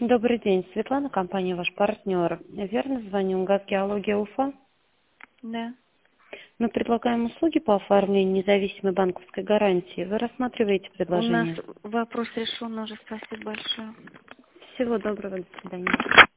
Добрый день, Светлана, компания «Ваш партнер». Верно звоню, МГАЗ «Геология Уфа». Да. Мы предлагаем услуги по оформлению независимой банковской гарантии. Вы рассматриваете У нас предложение? вопрос решен уже. Спасибо большое. Всего доброго, до свидания.